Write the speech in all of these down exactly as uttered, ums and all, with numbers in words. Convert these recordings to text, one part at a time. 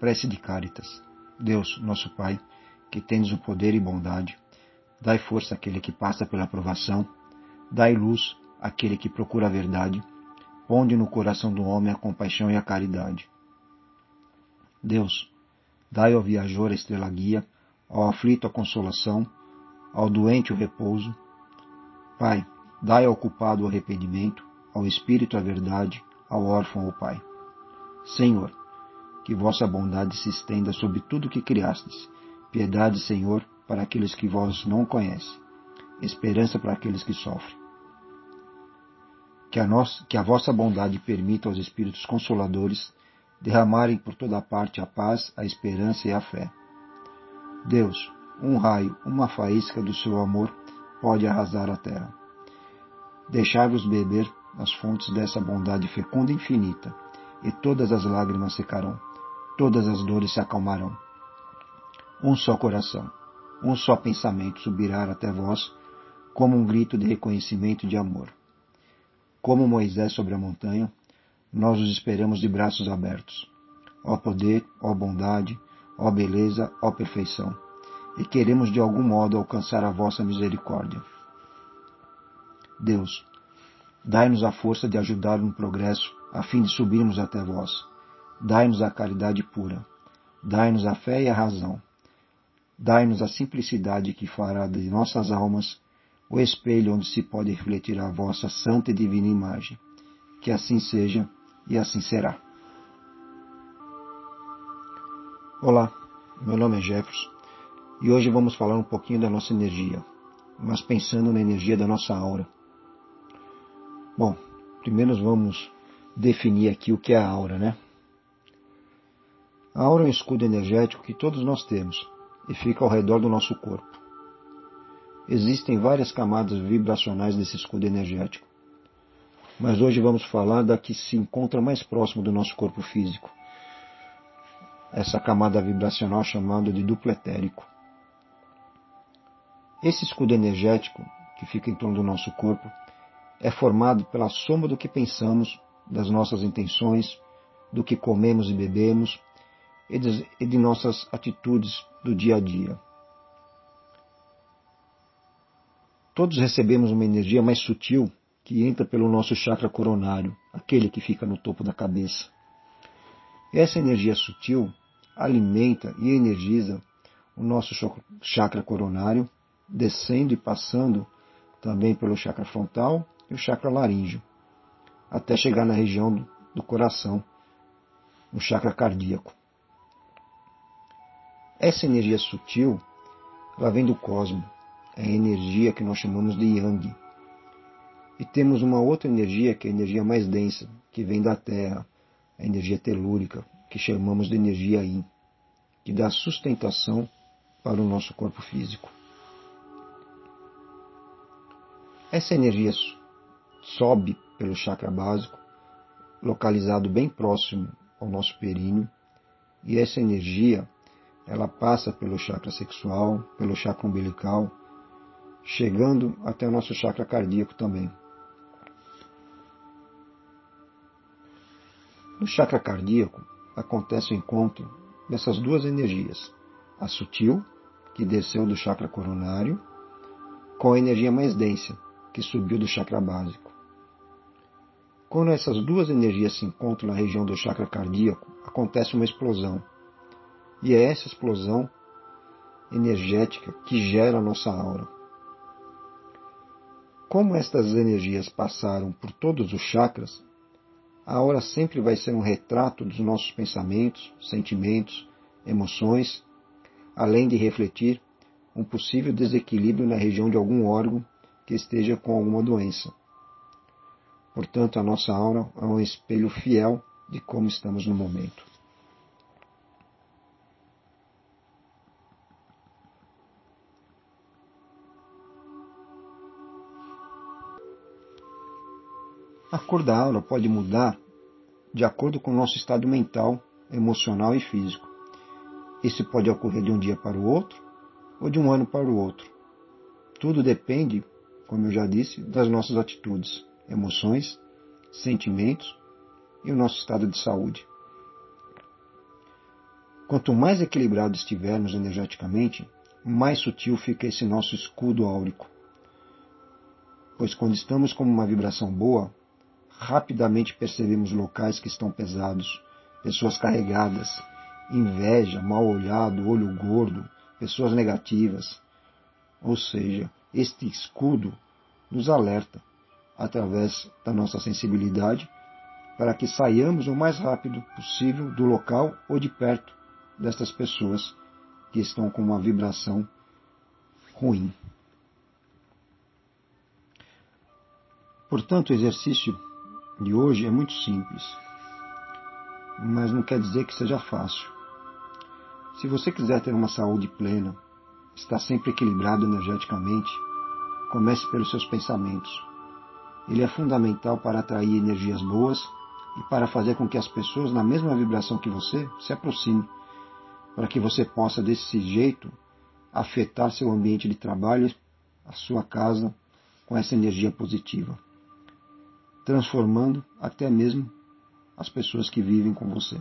Prece de Cáritas. Deus, nosso Pai, que tendes o poder e bondade, dai força àquele que passa pela provação, dai luz àquele que procura a verdade, ponde no coração do homem a compaixão e a caridade. Deus, dai ao viajor a estrela guia, ao aflito a consolação, ao doente o repouso. Pai, dai ao culpado o arrependimento, ao espírito a verdade, ao órfão o Pai. Senhor, que vossa bondade se estenda sobre tudo o que criastes, piedade, Senhor, para aqueles que vós não conhecem, esperança para aqueles que sofrem. Que a, nós, que a vossa bondade permita aos Espíritos Consoladores derramarem por toda parte a paz, a esperança e a fé. Deus, um raio, uma faísca do seu amor pode arrasar a terra. Deixai-vos beber nas fontes dessa bondade fecunda e infinita, e todas as lágrimas secarão, todas as dores se acalmarão. Um só coração, um só pensamento subirá até vós, como um grito de reconhecimento e de amor. Como Moisés sobre a montanha, nós os esperamos de braços abertos. Ó poder, ó bondade, ó beleza, ó perfeição, e queremos de algum modo alcançar a vossa misericórdia. Deus, dai-nos a força de ajudar no progresso, a fim de subirmos até vós. Dai-nos a caridade pura. Dai-nos a fé e a razão. Dai-nos a simplicidade que fará de nossas almas o espelho onde se pode refletir a vossa santa e divina imagem. Que assim seja e assim será. Olá, meu nome é Jefferson e hoje vamos falar um pouquinho da nossa energia, mas pensando na energia da nossa aura. Bom, primeiro vamos definir aqui o que é a aura, né? A aura é um escudo energético que todos nós temos e fica ao redor do nosso corpo. Existem várias camadas vibracionais desse escudo energético, mas hoje vamos falar da que se encontra mais próximo do nosso corpo físico. Essa camada vibracional chamada de duplo etérico. Esse escudo energético que fica em torno do nosso corpo é formado pela soma do que pensamos, das nossas intenções, do que comemos e bebemos e de nossas atitudes do dia a dia. Todos recebemos uma energia mais sutil que entra pelo nosso chakra coronário, aquele que fica no topo da cabeça. Essa energia sutil alimenta e energiza o nosso chakra coronário, descendo e passando também pelo chakra frontal e o chakra laríngeo, até chegar na região do coração, no chakra cardíaco. Essa energia sutil, ela vem do cosmos, é a energia que nós chamamos de Yang. E temos uma outra energia, que é a energia mais densa, que vem da Terra, a energia telúrica, que chamamos de energia Yin, que dá sustentação para o nosso corpo físico. Essa energia sobe pelo chakra básico, localizado bem próximo ao nosso períneo, e essa energia ela passa pelo chakra sexual, pelo chakra umbilical, chegando até o nosso chakra cardíaco também. No chakra cardíaco acontece o encontro dessas duas energias, a sutil, que desceu do chakra coronário, com a energia mais densa, que subiu do chakra básico. Quando essas duas energias se encontram na região do chakra cardíaco, acontece uma explosão. E é essa explosão energética que gera a nossa aura. Como estas energias passaram por todos os chakras, a aura sempre vai ser um retrato dos nossos pensamentos, sentimentos, emoções, além de refletir um possível desequilíbrio na região de algum órgão que esteja com alguma doença. Portanto, a nossa aura é um espelho fiel de como estamos no momento. A cor da aura pode mudar de acordo com o nosso estado mental, emocional e físico. Isso pode ocorrer de um dia para o outro ou de um ano para o outro. Tudo depende, como eu já disse, das nossas atitudes, emoções, sentimentos e o nosso estado de saúde. Quanto mais equilibrado estivermos energeticamente, mais sutil fica esse nosso escudo áurico. Pois quando estamos com uma vibração boa, rapidamente percebemos locais que estão pesados, pessoas carregadas, inveja, mal olhado, olho gordo, pessoas negativas. Ou seja, este escudo nos alerta através da nossa sensibilidade para que saiamos o mais rápido possível do local ou de perto destas pessoas que estão com uma vibração ruim. Portanto, o exercício de hoje é muito simples, mas não quer dizer que seja fácil. Se você quiser ter uma saúde plena, estar sempre equilibrado energeticamente, comece pelos seus pensamentos. Ele é fundamental para atrair energias boas e para fazer com que as pessoas na mesma vibração que você se aproximem, para que você possa, desse jeito, afetar seu ambiente de trabalho, a sua casa, com essa energia positiva, transformando até mesmo as pessoas que vivem com você.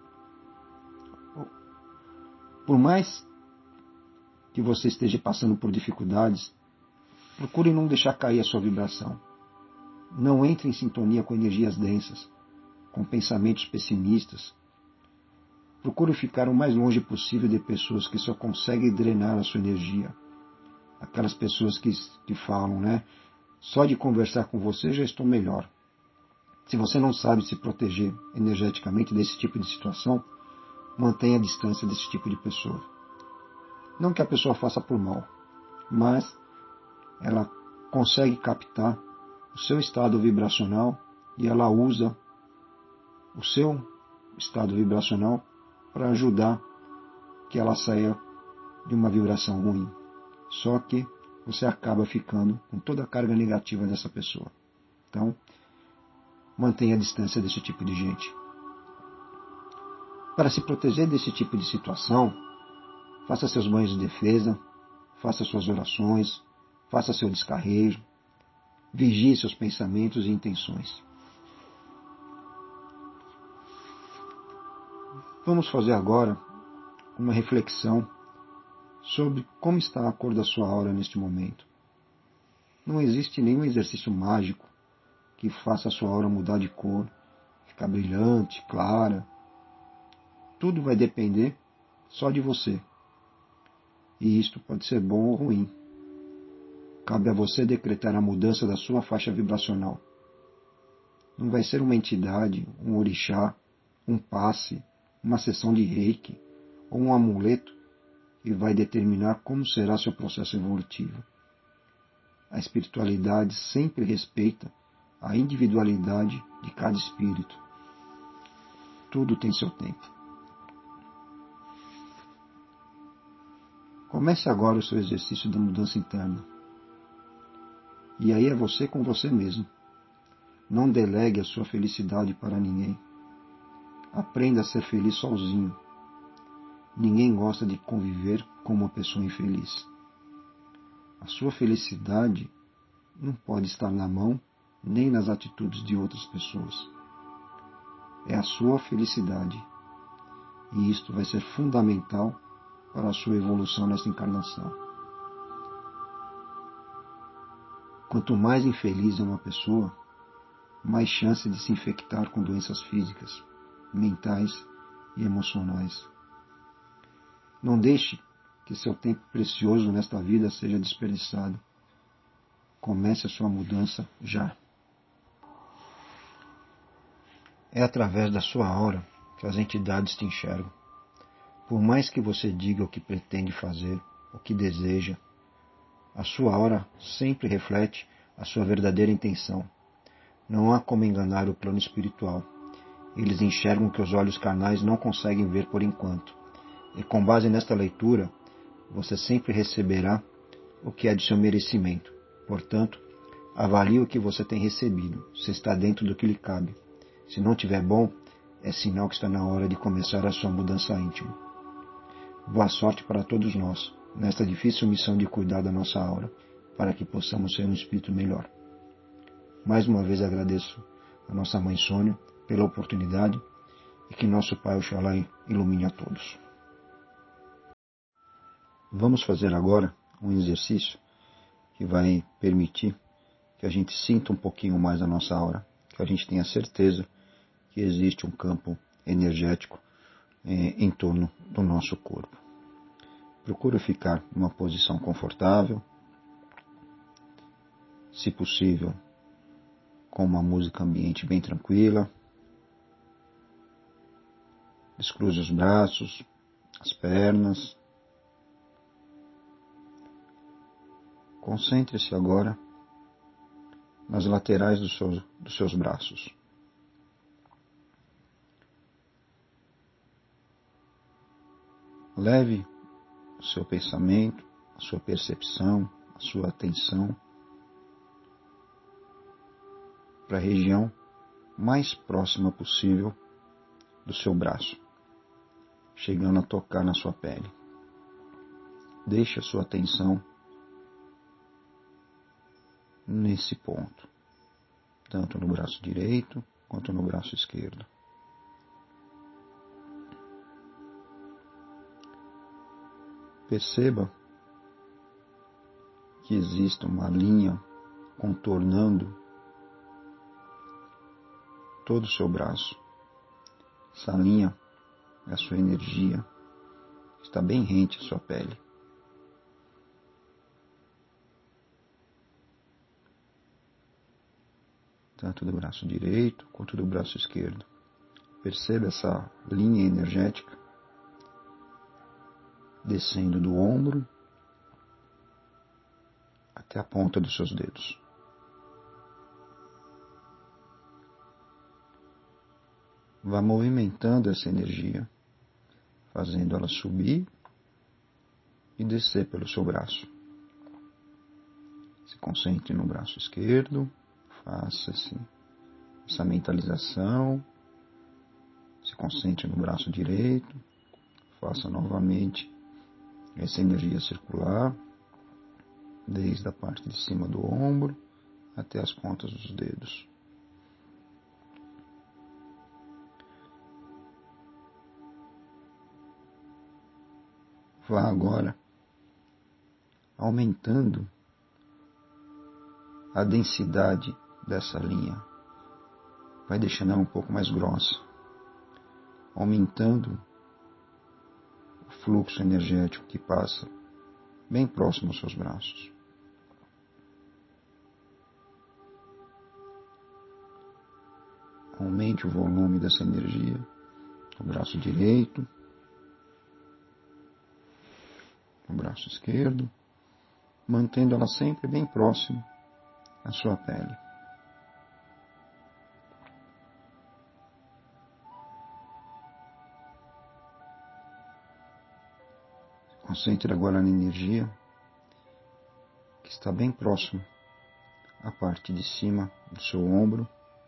Por mais que você esteja passando por dificuldades, procure não deixar cair a sua vibração. Não entre em sintonia com energias densas, com pensamentos pessimistas. Procure ficar o mais longe possível de pessoas que só conseguem drenar a sua energia. Aquelas pessoas que te falam, né? Só de conversar com você já estou melhor. Se você não sabe se proteger energeticamente desse tipo de situação, mantenha a distância desse tipo de pessoa. Não que a pessoa faça por mal, mas ela consegue captar o seu estado vibracional e ela usa o seu estado vibracional para ajudar que ela saia de uma vibração ruim. Só que você acaba ficando com toda a carga negativa dessa pessoa. Então, mantenha a distância desse tipo de gente. Para se proteger desse tipo de situação, faça seus banhos de defesa, faça suas orações, faça seu descarrego, vigie seus pensamentos e intenções. Vamos fazer agora uma reflexão sobre como está a cor da sua aura neste momento. Não existe nenhum exercício mágico que faça a sua aura mudar de cor, ficar brilhante, clara. Tudo vai depender só de você. E isto pode ser bom ou ruim. Cabe a você decretar a mudança da sua faixa vibracional. Não vai ser uma entidade, um orixá, um passe, uma sessão de reiki ou um amuleto que vai determinar como será seu processo evolutivo. A espiritualidade sempre respeita a individualidade de cada espírito. Tudo tem seu tempo. Comece agora o seu exercício da mudança interna. E aí é você com você mesmo. Não delegue a sua felicidade para ninguém. Aprenda a ser feliz sozinho. Ninguém gosta de conviver com uma pessoa infeliz. A sua felicidade não pode estar na mão nem nas atitudes de outras pessoas. É a sua felicidade. E isto vai ser fundamental para a sua evolução nesta encarnação. Quanto mais infeliz é uma pessoa, mais chance de se infectar com doenças físicas, mentais e emocionais. Não deixe que seu tempo precioso nesta vida seja desperdiçado. Comece a sua mudança já. É através da sua aura que as entidades te enxergam. Por mais que você diga o que pretende fazer, o que deseja, a sua aura sempre reflete a sua verdadeira intenção. Não há como enganar o plano espiritual. Eles enxergam o que os olhos carnais não conseguem ver por enquanto. E com base nesta leitura, você sempre receberá o que é de seu merecimento. Portanto, avalie o que você tem recebido, se está dentro do que lhe cabe. Se não tiver bom, é sinal que está na hora de começar a sua mudança íntima. Boa sorte para todos nós, nesta difícil missão de cuidar da nossa aura, para que possamos ser um espírito melhor. Mais uma vez agradeço a nossa Mãe Sônia pela oportunidade e que nosso Pai Oxalá ilumine a todos. Vamos fazer agora um exercício que vai permitir que a gente sinta um pouquinho mais a nossa aura, que a gente tenha certeza que existe um campo energético eh, em torno do nosso corpo. Procure ficar numa posição confortável, se possível, com uma música ambiente bem tranquila. Descruze os braços, as pernas. Concentre-se agora nas laterais dos seus, dos seus braços. Leve o seu pensamento, a sua percepção, a sua atenção para a região mais próxima possível do seu braço, chegando a tocar na sua pele. Deixe a sua atenção nesse ponto, tanto no braço direito quanto no braço esquerdo. Perceba que existe uma linha contornando todo o seu braço. Essa linha é a sua energia, está bem rente à sua pele. Tanto do braço direito quanto do braço esquerdo. Perceba essa linha energética descendo do ombro até a ponta dos seus dedos. Vá movimentando essa energia, fazendo ela subir e descer pelo seu braço. Se concentre no braço esquerdo, faça assim, essa mentalização. Se concentre no braço direito, faça novamente essa energia circular, desde a parte de cima do ombro até as pontas dos dedos. Vá agora aumentando a densidade dessa linha. Vai deixando ela um pouco mais grossa, aumentando o fluxo energético que passa bem próximo aos seus braços. Aumente o volume dessa energia no braço direito, no braço esquerdo, mantendo ela sempre bem próximo à sua pele. Concentre agora na energia que está bem próximo à parte de cima do seu ombro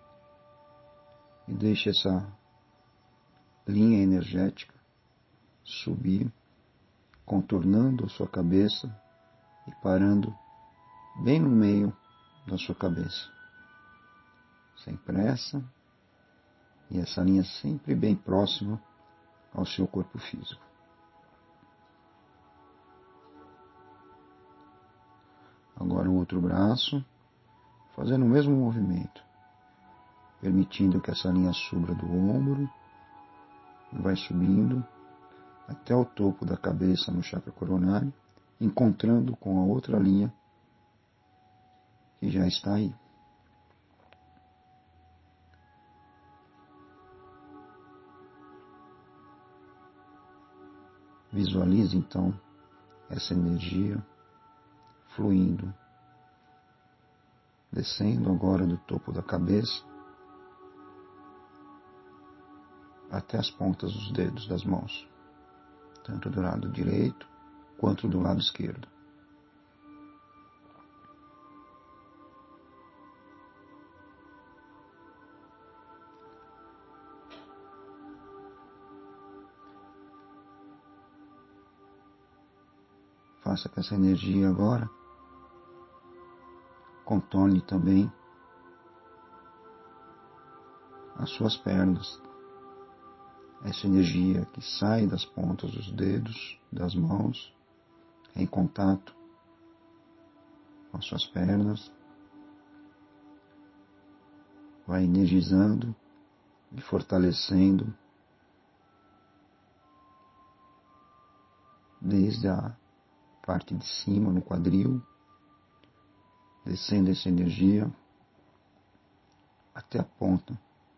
e deixe essa linha energética subir, contornando a sua cabeça e parando bem no meio da sua cabeça. Sem pressa, e essa linha sempre bem próxima ao seu corpo físico. Agora o outro braço, fazendo o mesmo movimento, permitindo que essa linha suba do ombro e vai subindo até o topo da cabeça no chakra coronário, encontrando com a outra linha que já está aí. Visualize então essa energia fluindo, descendo agora do topo da cabeça até as pontas dos dedos das mãos, tanto do lado direito quanto do lado esquerdo. Faça que essa energia agora contorne também as suas pernas. Essa energia que sai das pontas dos dedos, das mãos, em contato com as suas pernas, vai energizando e fortalecendo desde a parte de cima, no quadril, descendo essa energia até a ponta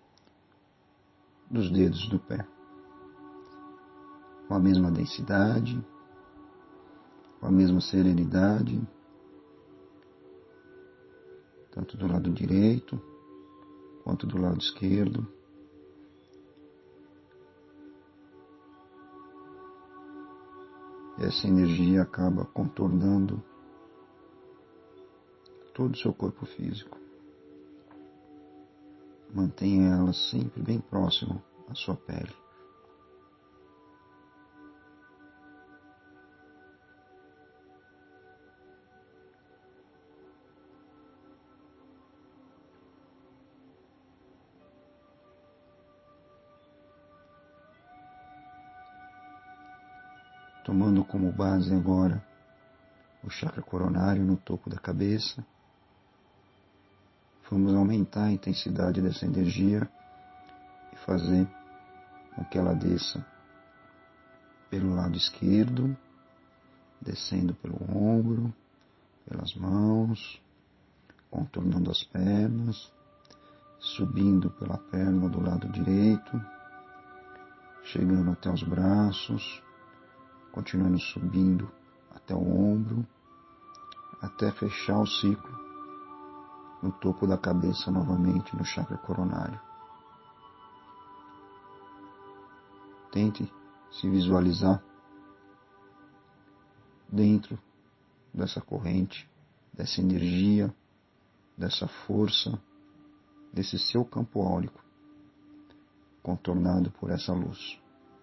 dos dedos do pé, com a mesma densidade, com a mesma serenidade, tanto do lado direito quanto do lado esquerdo. E essa energia acaba contornando todo o seu corpo físico. Mantenha ela sempre bem próxima à sua pele. Tomando como base agora o chakra coronário no topo da cabeça, vamos aumentar a intensidade dessa energia e fazer com que ela desça pelo lado esquerdo, descendo pelo ombro, pelas mãos, contornando as pernas, subindo pela perna do lado direito, chegando até os braços, continuando subindo até o ombro, até fechar o ciclo no topo da cabeça novamente, no chakra coronário. Tente se visualizar dentro dessa corrente, dessa energia, dessa força, desse seu campo áurico, contornado por essa luz.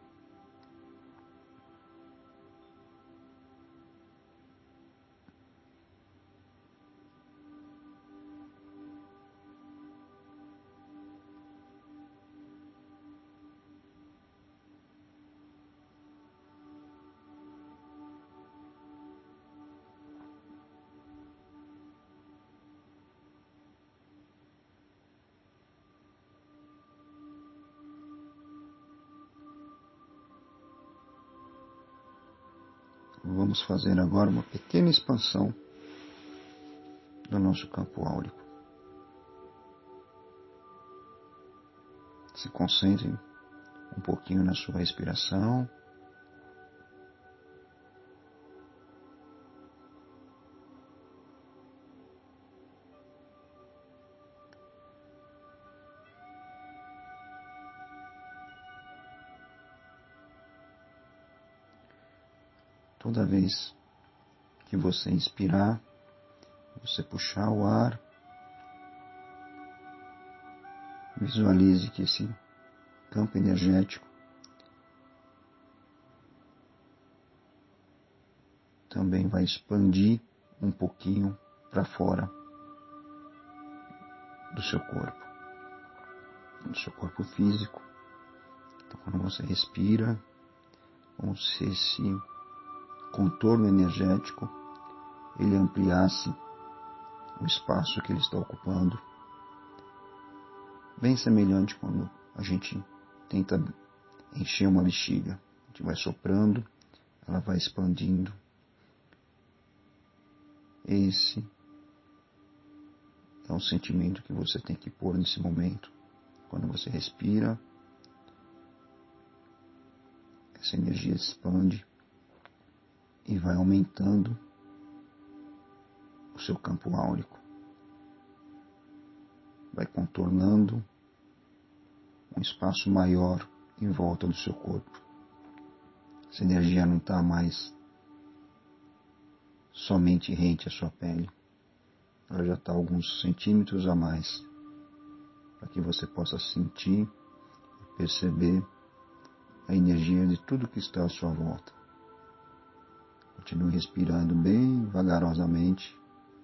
Vamos fazer agora uma pequena expansão do nosso campo áurico. Se concentre um pouquinho na sua respiração. Toda vez que você inspirar, você puxar o ar, visualize que esse campo energético também vai expandir um pouquinho para fora do seu corpo, do seu corpo físico. Então, quando você respira, como se esse contorno energético ele ampliasse o espaço que ele está ocupando, bem semelhante quando a gente tenta encher uma bexiga. A gente vai soprando, ela vai expandindo. Esse é o sentimento que você tem que pôr nesse momento. Quando você respira, essa energia se expande e vai aumentando o seu campo áurico. Vai contornando um espaço maior em volta do seu corpo. Essa energia não está mais somente rente à sua pele. Ela já está alguns centímetros a mais, para que você possa sentir e perceber a energia de tudo que está à sua volta. Continue respirando bem vagarosamente.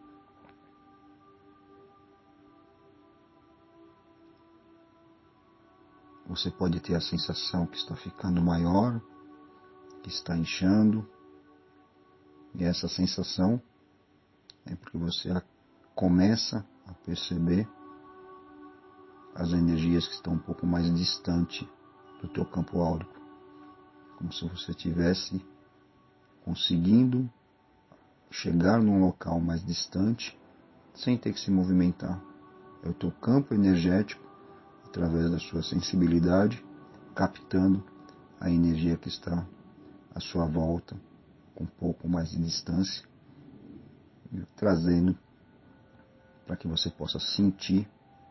Você pode ter a sensação que está ficando maior, que está inchando, E essa sensação é porque você começa a perceber as energias que estão um pouco mais distante do teu campo áurico, como se você estivesse conseguindo chegar num local mais distante sem ter que se movimentar. É o teu campo energético, através da sua sensibilidade, captando a energia que está à sua volta, com um pouco mais de distância, e trazendo para que você possa sentir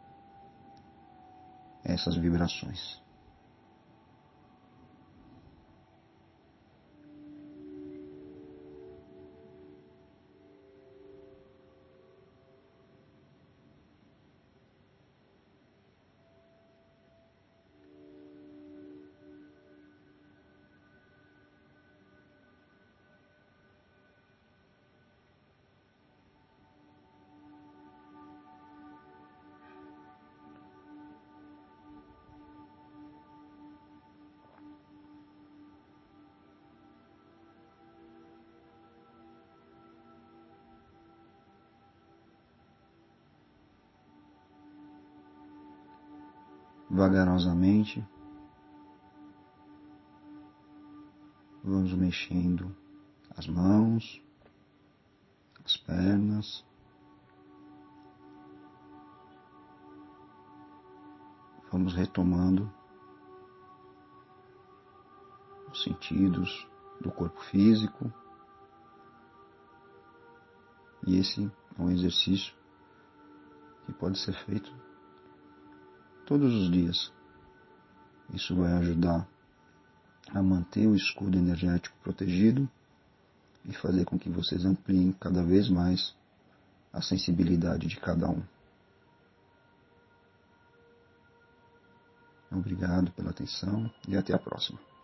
essas vibrações. Vagarosamente, vamos mexendo as mãos, as pernas, vamos retomando os sentidos do corpo físico. E esse é um exercício que pode ser feito todos os dias. Isso vai ajudar a manter o escudo energético protegido e fazer com que vocês ampliem cada vez mais a sensibilidade de cada um. Obrigado pela atenção e até a próxima.